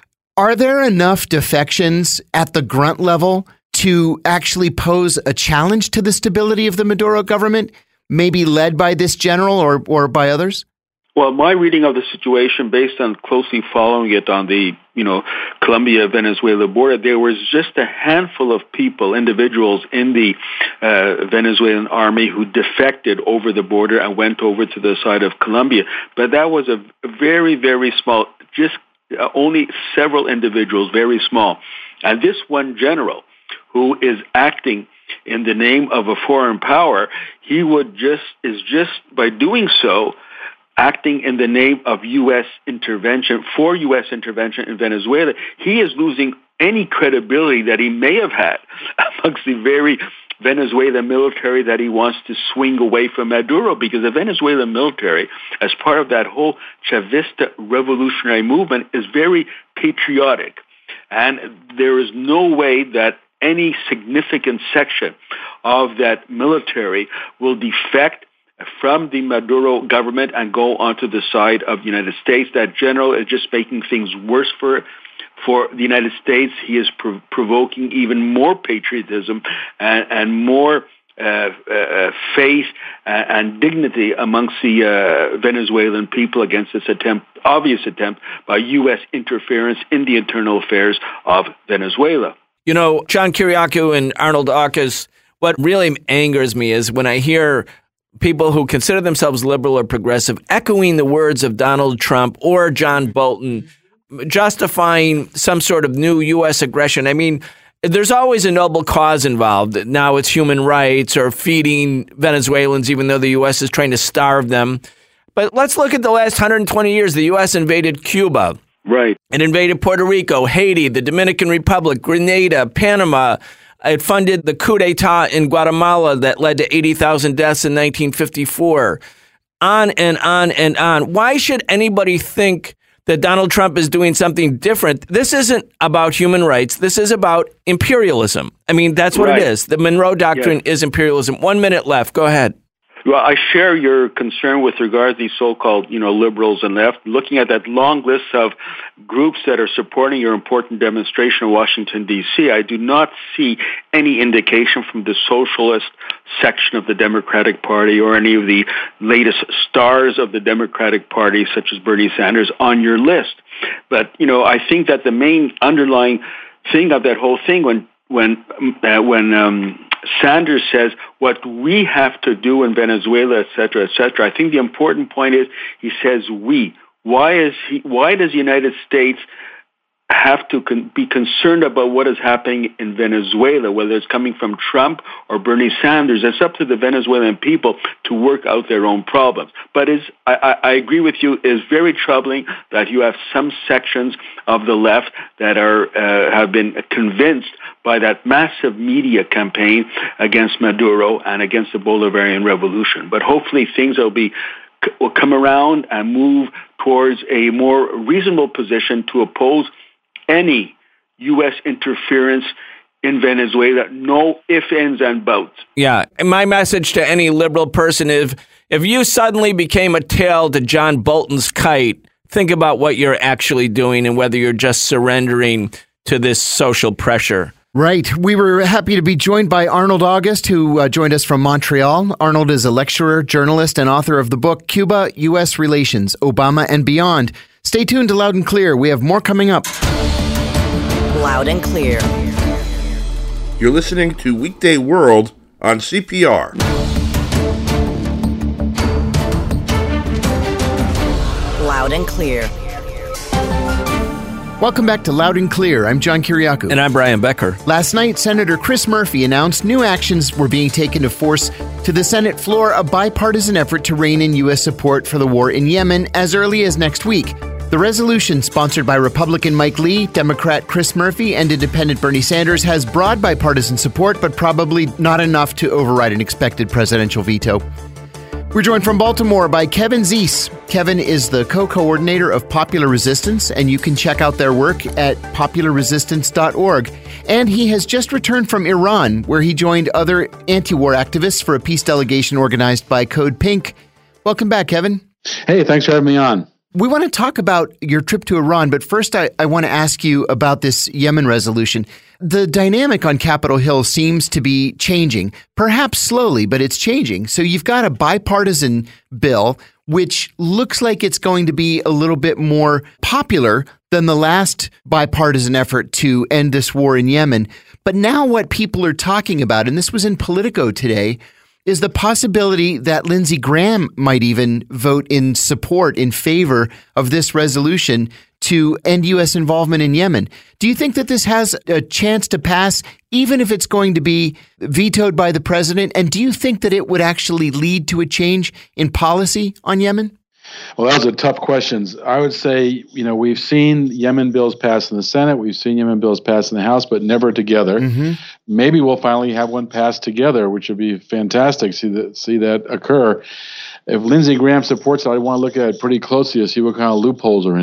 Are there enough defections at the grunt level to actually pose a challenge to the stability of the Maduro government, maybe led by this general or, or by others? Well, my reading of the situation, based on closely following it on the, you know, Colombia-Venezuela border, there was just a handful of people, individuals in the uh, Venezuelan army who defected over the border and went over to the side of Colombia. But that was a very, very small, just uh, only several individuals, very small. And this one general, who is acting in the name of a foreign power, he would just is just by doing so acting in the name of U S intervention, for U S intervention in Venezuela. He is losing any credibility that he may have had amongst the very Venezuelan military that he wants to swing away from Maduro, because the Venezuelan military, as part of that whole Chavista revolutionary movement, is very patriotic. And there is no way that any significant section of that military will defect from the Maduro government and go onto the side of the United States. That general is just making things worse for for the United States. He is prov- provoking even more patriotism and, and more uh, uh, faith and, and dignity amongst the uh, Venezuelan people against this attempt, obvious attempt by U S interference in the internal affairs of Venezuela. You know, John Kiriakou and Arnold Aucas, what really angers me is when I hear people who consider themselves liberal or progressive echoing the words of Donald Trump or John Bolton, justifying some sort of new U S aggression. I mean, there's always a noble cause involved. Now it's human rights or feeding Venezuelans, even though the U S is trying to starve them. But let's look at the last one hundred twenty years. The U S invaded Cuba. Right. It invaded Puerto Rico, Haiti, the Dominican Republic, Grenada, Panama. It funded the coup d'etat in Guatemala that led to eighty thousand deaths in nineteen fifty-four. On and on and on. Why should anybody think that Donald Trump is doing something different? This isn't about human rights. This is about imperialism. I mean, that's what right. it is. The Monroe Doctrine yes. is imperialism. One minute left. Go ahead. Well, I share your concern with regard to these so-called, you know, liberals and left. Looking at that long list of groups that are supporting your important demonstration in Washington, D C, I do not see any indication from the socialist section of the Democratic Party or any of the latest stars of the Democratic Party, such as Bernie Sanders, on your list. But, you know, I think that the main underlying thing of that whole thing, when when uh, when um, Sanders says what we have to do in Venezuela, et cetera, et cetera, I think the important point is he says we. Why is he? Why does the United States have to con- be concerned about what is happening in Venezuela, whether it's coming from Trump or Bernie Sanders? It's up to the Venezuelan people to work out their own problems. But is, I, I agree with you, it's very troubling that you have some sections of the left that are uh, have been convinced by that massive media campaign against Maduro and against the Bolivarian Revolution. But hopefully things will be will come around and move towards a more reasonable position to oppose any U S interference in Venezuela. No ifs, ands, and buts. Yeah. And my message to any liberal person is, if you suddenly became a tail to John Bolton's kite, think about what you're actually doing and whether you're just surrendering to this social pressure. Right. We were happy to be joined by Arnold August, who uh, joined us from Montreal. Arnold is a lecturer, journalist, and author of the book Cuba, U S Relations, Obama and Beyond. Stay tuned to Loud and Clear. We have more coming up. Loud and Clear. You're listening to Weekday World on C P R. Loud and Clear. Welcome back to Loud and Clear. I'm John Kiriakou. And I'm Brian Becker. Last night, Senator Chris Murphy announced new actions were being taken to force to the Senate floor a bipartisan effort to rein in U S support for the war in Yemen as early as next week. The resolution, sponsored by Republican Mike Lee, Democrat Chris Murphy, and Independent Bernie Sanders, has broad bipartisan support, but probably not enough to override an expected presidential veto. We're joined from Baltimore by Kevin Zeese. Kevin is the co-coordinator of Popular Resistance, and you can check out their work at popular resistance dot org. And he has just returned from Iran, where he joined other anti-war activists for a peace delegation organized by Code Pink. Welcome back, Kevin. Hey, thanks for having me on. We want to talk about your trip to Iran, but first I, I want to ask you about this Yemen resolution. The dynamic on Capitol Hill seems to be changing, perhaps slowly, but it's changing. So you've got a bipartisan bill, which looks like it's going to be a little bit more popular than the last bipartisan effort to end this war in Yemen. But now what people are talking about, and this was in Politico today, is the possibility that Lindsey Graham might even vote in support, in favor of this resolution to end U S involvement in Yemen. Do you think that this has a chance to pass, even if it's going to be vetoed by the president? And do you think that it would actually lead to a change in policy on Yemen? Well, those are tough questions. I would say, you know, we've seen Yemen bills pass in the Senate. We've seen Yemen bills pass in the House, but never together. Mm-hmm. Maybe we'll finally have one passed together, which would be fantastic to see that, see that occur. If Lindsey Graham supports it, I want to look at it pretty closely to see what kind of loopholes are in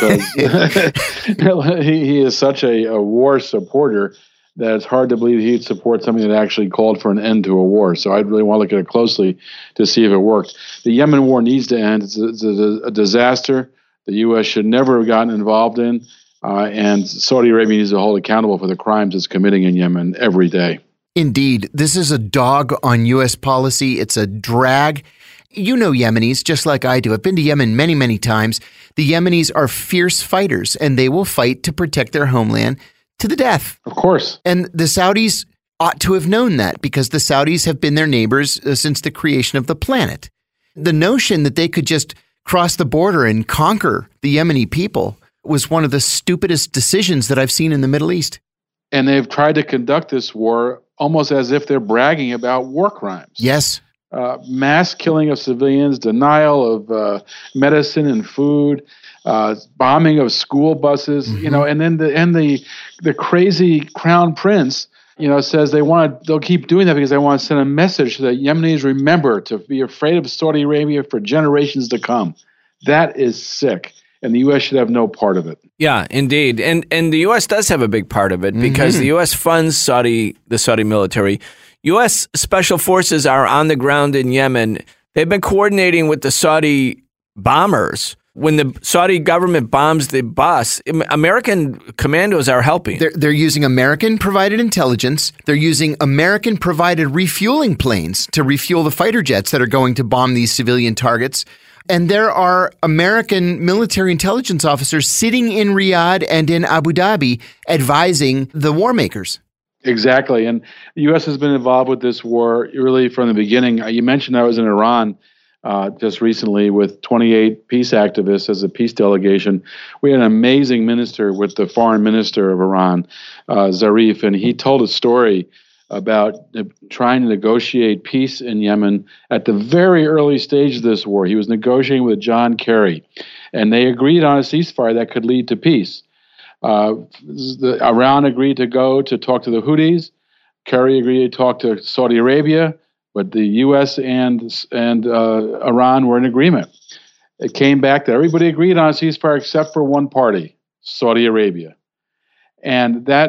it, because he, he is such a, a war supporter that it's hard to believe he'd support something that actually called for an end to a war. So I'd really want to look at it closely to see if it worked. The Yemen war needs to end. It's a, it's a, a disaster the U S should never have gotten involved in, uh, and Saudi Arabia needs to hold accountable for the crimes it's committing in Yemen every day. Indeed. This is a dog on U S policy. It's a drag. You know Yemenis, just like I do. I've been to Yemen many, many times. The Yemenis are fierce fighters, and they will fight to protect their homeland to the death. Of course. And the Saudis ought to have known that, because the Saudis have been their neighbors uh, since the creation of the planet. The notion that they could just cross the border and conquer the Yemeni people was one of the stupidest decisions that I've seen in the Middle East. And they've tried to conduct this war almost as if they're bragging about war crimes. Yes. Uh, mass killing of civilians, denial of uh, medicine and food, uh, bombing of school buses, mm-hmm. you know, and then the and the the crazy crown prince, you know, says they want they'll keep doing that because they want to send a message that Yemenis remember to be afraid of Saudi Arabia for generations to come. That is sick, and the U S should have no part of it. Yeah, indeed, and and the U S does have a big part of it, because mm-hmm. the U S funds Saudi the Saudi military. U S special forces are on the ground in Yemen. They've been coordinating with the Saudi bombers. When the Saudi government bombs the bus, American commandos are helping. They're, they're using American-provided intelligence. They're using American-provided refueling planes to refuel the fighter jets that are going to bomb these civilian targets. And there are American military intelligence officers sitting in Riyadh and in Abu Dhabi advising the war makers. Exactly. And the U S has been involved with this war really from the beginning. You mentioned I was in Iran uh, just recently with twenty-eight peace activists as a peace delegation. We had an amazing minister with the foreign minister of Iran, uh, Zarif, and he told a story about uh, trying to negotiate peace in Yemen at the very early stage of this war. He was negotiating with John Kerry, and they agreed on a ceasefire that could lead to peace. Uh, the, Iran agreed to go to talk to the Houthis. Kerry agreed to talk to Saudi Arabia, but the U S and and uh, Iran were in agreement. It came back that everybody agreed on a ceasefire except for one party, Saudi Arabia. And that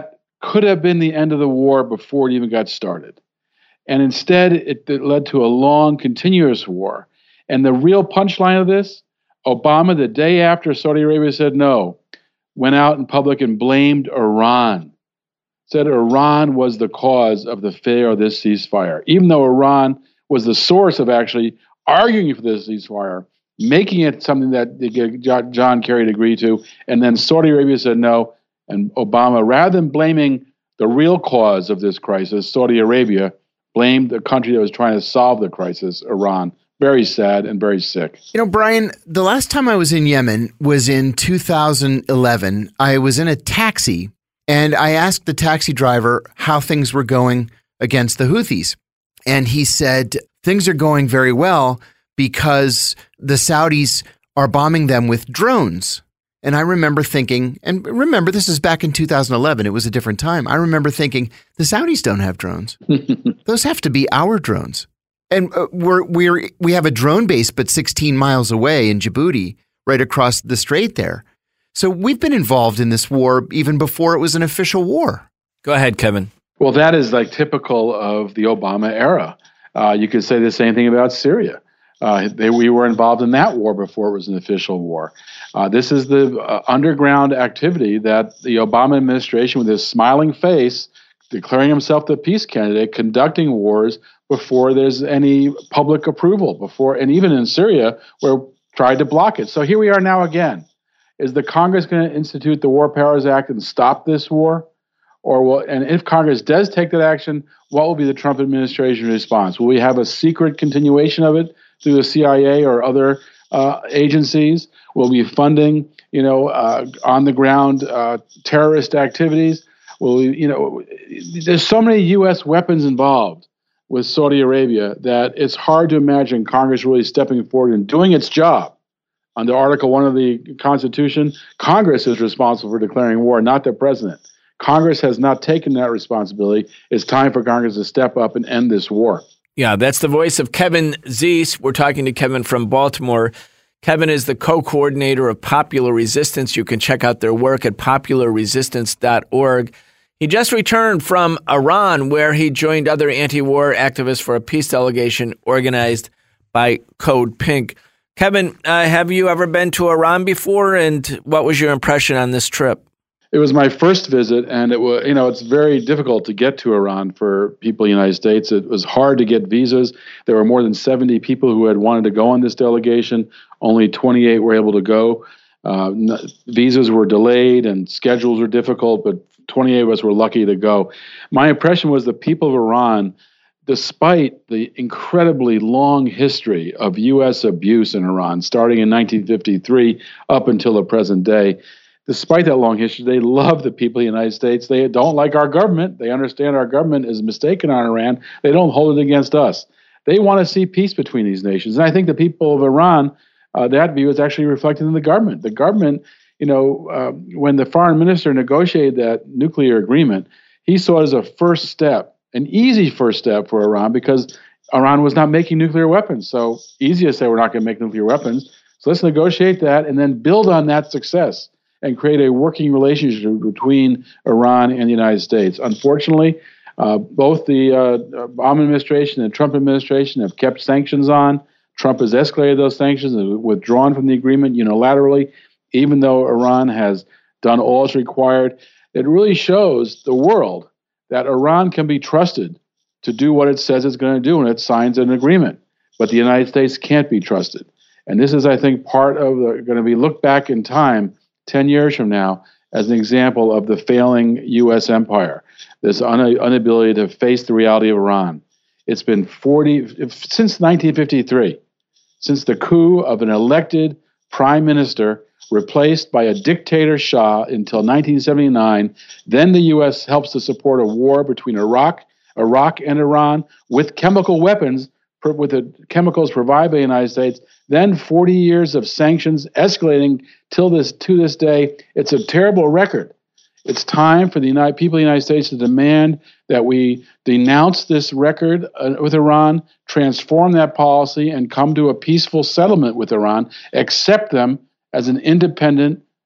could have been the end of the war before it even got started. And instead, it, it led to a long, continuous war. And the real punchline of this, Obama, the day after Saudi Arabia said no, went out in public and blamed Iran. Said Iran was the cause of the failure of this ceasefire, even though Iran was the source of actually arguing for this ceasefire, making it something that John Kerry agreed to, and then Saudi Arabia said no, and Obama, rather than blaming the real cause of this crisis, Saudi Arabia, blamed the country that was trying to solve the crisis, Iran. Very sad and very sick. You know, Brian, the last time I was in Yemen was in two thousand eleven. I was in a taxi, and I asked the taxi driver how things were going against the Houthis. And he said, things are going very well because the Saudis are bombing them with drones. And I remember thinking, and remember, this is back in two thousand eleven. It was a different time. I remember thinking, the Saudis don't have drones. Those have to be our drones. And uh, we're, we're, we have a drone base, but sixteen miles away in Djibouti, right across the strait there. So we've been involved in this war even before it was an official war. Go ahead, Kevin. Well, that is like typical of the Obama era. Uh, you could say the same thing about Syria. Uh, they, we were involved in that war before it was an official war. Uh, this is the uh, underground activity that the Obama administration, with his smiling face, declaring himself the peace candidate, conducting wars before there's any public approval, before, and even in Syria, where tried to block it. So here we are now again. Is the Congress going to institute the War Powers Act and stop this war? Or will, and if Congress does take that action, what will be the Trump administration response? Will we have a secret continuation of it through the C I A or other uh, agencies? Will we be funding, you know, uh, on the ground uh, terrorist activities? Will we, you know, there's so many U S weapons involved with Saudi Arabia that it's hard to imagine Congress really stepping forward and doing its job. Under Article One of the Constitution, Congress is responsible for declaring war, not the president. Congress has not taken that responsibility. It's time for Congress to step up and end this war. Yeah, that's the voice of Kevin Zeese. We're talking to Kevin from Baltimore. Kevin is the co-coordinator of Popular Resistance. You can check out their work at popular resistance dot org. He just returned from Iran, where he joined other anti-war activists for a peace delegation organized by Code Pink. Kevin, uh, have you ever been to Iran before, and what was your impression on this trip? It was my first visit, and it was, you know, it's very difficult to get to Iran for people in the United States. It was hard to get visas. There were more than seventy people who had wanted to go on this delegation. Only twenty-eight were able to go. Uh, visas were delayed and schedules were difficult, but twenty-eight of us were lucky to go. My impression was the people of Iran, despite the incredibly long history of U S abuse in Iran, starting in nineteen fifty-three up until the present day, despite that long history, they love the people of the United States. They don't like our government. They understand our government is mistaken on Iran. They don't hold it against us. They want to see peace between these nations. And I think the people of Iran, uh, that view is actually reflected in the government. The government, you know, uh, when the foreign minister negotiated that nuclear agreement, he saw it as a first step, an easy first step for Iran, because Iran was not making nuclear weapons. So easy to say we're not going to make nuclear weapons. So let's negotiate that and then build on that success and create a working relationship between Iran and the United States. Unfortunately, uh, both the uh, Obama administration and Trump administration have kept sanctions on. Trump has escalated those sanctions and withdrawn from the agreement unilaterally, even though Iran has done all it's required. It really shows the world that Iran can be trusted to do what it says it's going to do when it signs an agreement. But the United States can't be trusted. And this is, I think, part of the, going to be looked back in time ten years from now as an example of the failing U S empire, this un- inability to face the reality of Iran. It's been forty, since nineteen fifty-three, since the coup of an elected prime minister replaced by a dictator Shah until nineteen seventy-nine. Then the U S helps to support a war between Iraq, Iraq and Iran with chemical weapons, with the chemicals provided by the United States. Then forty years of sanctions escalating till this to this day. It's a terrible record. It's time for the United people of the United States to demand that we denounce this record uh, with Iran, transform that policy, and come to a peaceful settlement with Iran, accept them as an independent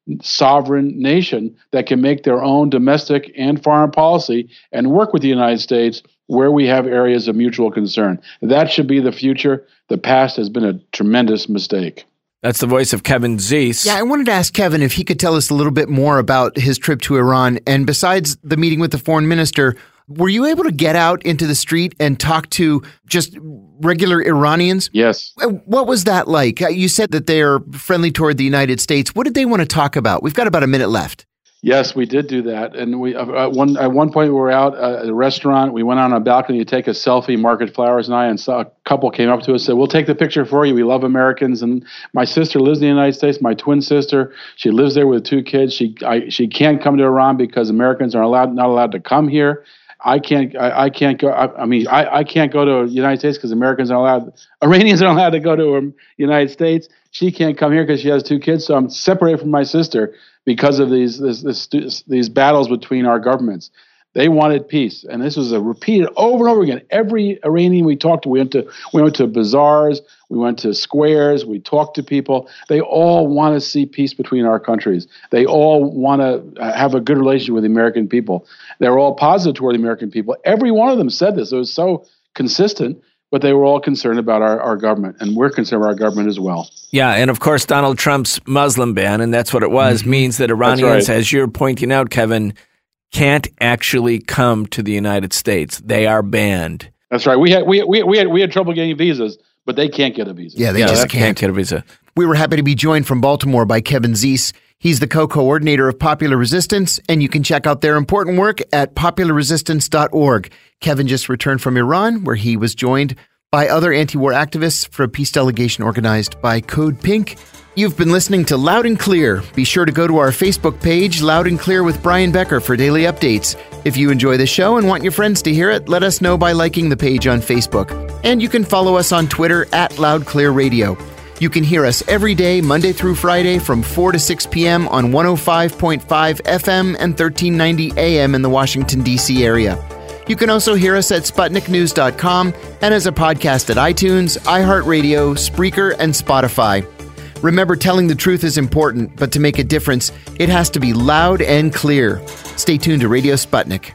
sovereign nation that can make their own domestic and foreign policy and work with the United States where we have areas of mutual concern. That should be the future. The past has been a tremendous mistake. That's the voice of Kevin Zeese. Yeah, I wanted to ask Kevin if he could tell us a little bit more about his trip to Iran. And besides the meeting with the foreign minister, were you able to get out into the street and talk to just regular Iranians? Yes. What was that like? You said that they're friendly toward the United States. What did they want to talk about? We've got about a minute left. Yes, we did do that. And we uh, one at one point we were out uh, at a restaurant. We went on a balcony to take a selfie, Margaret Flowers and I, and saw a couple came up to us and said, "We'll take the picture for you. We love Americans." And my sister lives in the United States, my twin sister. She lives there with two kids. She I, she can't come to Iran because Americans are allowed not allowed to come here. I can't. I, I can't go. I, I mean, I, I can't go to the United States because Americans aren't allowed. Iranians aren't allowed to go to the United States. She can't come here because she has two kids. So I'm separated from my sister because of these this, this, these battles between our governments. They wanted peace, and this was a repeated over and over again. Every Iranian we talked to, we went to we went to bazaars, we went to squares, we talked to people. They all want to see peace between our countries. They all want to have a good relationship with the American people. They're all positive toward the American people. Every one of them said this. It was so consistent, but they were all concerned about our, our government, and we're concerned about our government as well. Yeah, and of course, Donald Trump's Muslim ban, and that's what it was, mm-hmm. means that Iranians, right. as you're pointing out, Kevin, can't actually come to the United States. They are banned. That's right. We had we we we had we had trouble getting visas, but they can't get a visa. Yeah, they yeah, just can't. can't get a visa. We were happy to be joined from Baltimore by Kevin Zeese. He's the co-coordinator of Popular Resistance, and you can check out their important work at popular resistance dot org. Kevin just returned from Iran, where he was joined by other anti-war activists for a peace delegation organized by Code Pink. You've been listening to Loud and Clear. Be sure to go to our Facebook page, Loud and Clear with Brian Becker, for daily updates. If you enjoy the show and want your friends to hear it, let us know by liking the page on Facebook. And you can follow us on Twitter at Loud Clear Radio. You can hear us every day, Monday through Friday, from four to six p.m. on one oh five point five F M and thirteen ninety A M in the Washington, D C area. You can also hear us at Sputnik News dot com and as a podcast at iTunes, iHeartRadio, Spreaker, and Spotify. Remember, telling the truth is important, but to make a difference, it has to be loud and clear. Stay tuned to Radio Sputnik.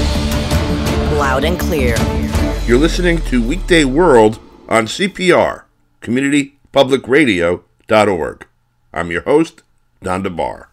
Loud and Clear. You're listening to Weekday World on C P R, community public radio dot org. I'm your host, Don DeBar.